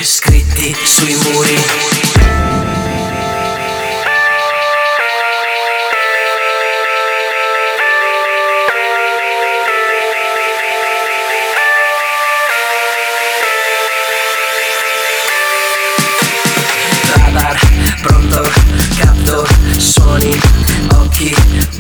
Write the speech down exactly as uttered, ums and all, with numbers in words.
scritti sui muri. Radar, pronto, capto, suoni, occhi,